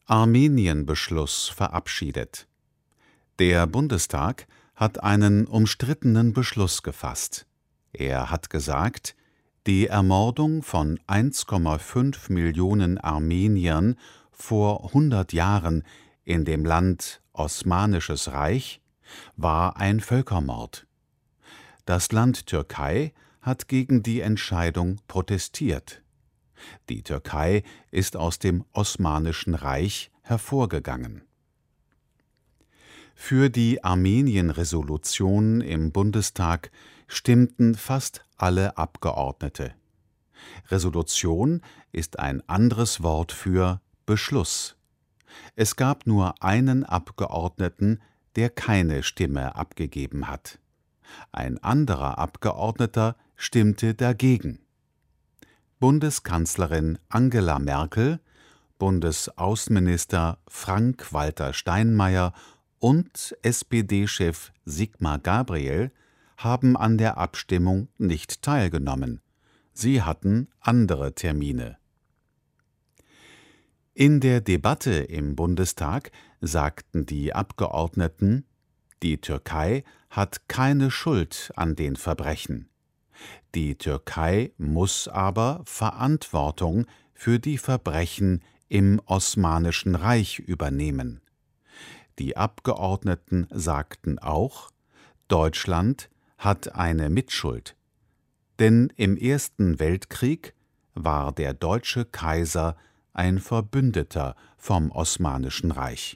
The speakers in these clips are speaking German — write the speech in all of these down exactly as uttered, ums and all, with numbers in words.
Armenien-Beschluss verabschiedet. Der Bundestag hat einen umstrittenen Beschluss gefasst. Er hat gesagt, die Ermordung von eins Komma fünf Millionen Armeniern vor hundert Jahren in dem Land Osmanisches Reich war ein Völkermord. Das Land Türkei hat gegen die Entscheidung protestiert. Die Türkei ist aus dem Osmanischen Reich hervorgegangen. Für die Armenien-Resolution im Bundestag stimmten fast alle Abgeordnete. Resolution ist ein anderes Wort für Beschluss. Es gab nur einen Abgeordneten, der keine Stimme abgegeben hat. Ein anderer Abgeordneter stimmte dagegen. Bundeskanzlerin Angela Merkel, Bundesaußenminister Frank-Walter Steinmeier und S P D-Chef Sigmar Gabriel haben an der Abstimmung nicht teilgenommen. Sie hatten andere Termine. In der Debatte im Bundestag sagten die Abgeordneten, die Türkei hat keine Schuld an den Verbrechen. Die Türkei muss aber Verantwortung für die Verbrechen im Osmanischen Reich übernehmen. Die Abgeordneten sagten auch, Deutschland hat eine Mitschuld, denn im Ersten Weltkrieg war der deutsche Kaiser ein Verbündeter vom Osmanischen Reich.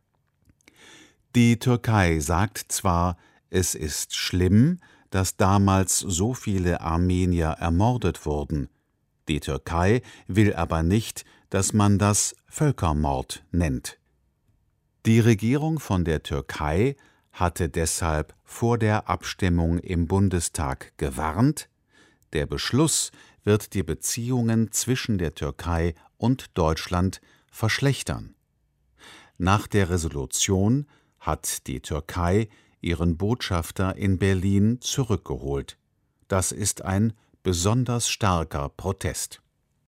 Die Türkei sagt zwar, es ist schlimm, dass damals so viele Armenier ermordet wurden. Die Türkei will aber nicht, dass man das Völkermord nennt. Die Regierung von der Türkei hatte deshalb vor der Abstimmung im Bundestag gewarnt, der Beschluss wird die Beziehungen zwischen der Türkei und Deutschland verschlechtern. Nach der Resolution hat die Türkei ihren Botschafter in Berlin zurückgeholt. Das ist ein besonders starker Protest.